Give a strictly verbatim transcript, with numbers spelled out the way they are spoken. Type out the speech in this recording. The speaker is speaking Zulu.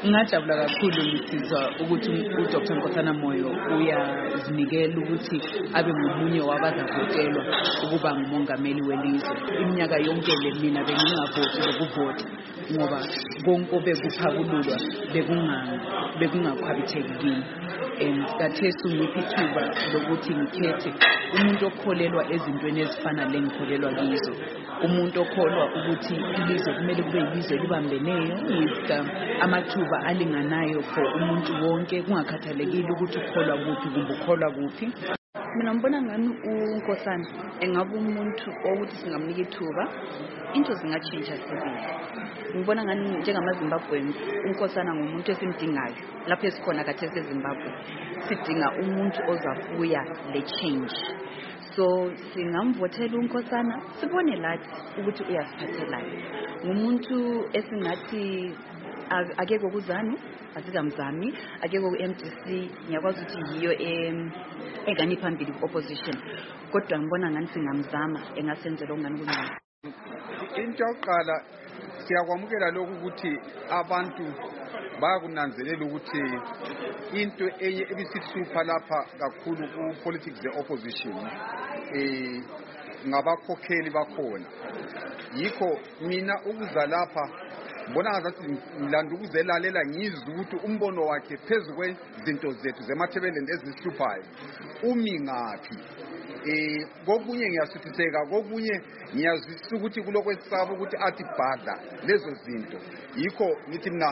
ngajabula kakhulu ngisizwa ukuthi uDr Nkosana Moyo uyazinikela ukuthi abe ngumunye wabazavotelwa ukuba ngumongameli welizwe. Iminyaka yonke le mina bengingavoti lokuvota ngoba konke bekuphakululwa bekunga bekungakhwabitheki kimi. Kathesi ngiphi ithuba lokuthi ngikhethe umuntu okholelwa ezintweni ezifana lengikholelwa kizo, umuntu okholwa ukuthi ilizwe kumele kube yizwe libambeneyo, ngizika amathuba alinganayo for umuntu wonke kungakhathalekile ukuthi ukholwa kuphi kumbe ukholwa kuphi. Mina ngibona ngani uNkosana engaba umuntu ukuthi singamnika ithuba into zingatshintsha sibili. Ngibona ngani njengamaZimbabweans uNkosana ngumuntu esimdingayo lapho esikhona khathesi eZimbabwe. Sidinga umuntu ozafuya le change. So singamvothela uNkosana sibone lathi ukuthi uyasiphathelana. Ngumuntu esingathi akekho kuzanu asikamzami, akekho ku-M D C, ngiyakwazi ukuthi yiyo egani phambili ku-opposition, kodwa ngibona ngani singamzama engasenzela okungani kungcono. Into yokuqala siyakwamukela lokhu ukuthi abantu bayakunanzelela ukuthi into enye ebisihlupha lapha kakhulu ku-politics ze-opposition eh ngabakhokheli bakhona. Yikho mina ukuza lapha mbona ngathi ngilanda ukuzelalela ngizwe ukuthi umbono wakhe phezulu kwezinto zethu zemathebeleni ezisihluphayo umi ngaphi. Eh kokunye ngiyasuthiseka, kokunye ngiyazwisisa ukuthi kulokwesaba ukuthi athi bhadla lezo zinto. Yikho ngithi mina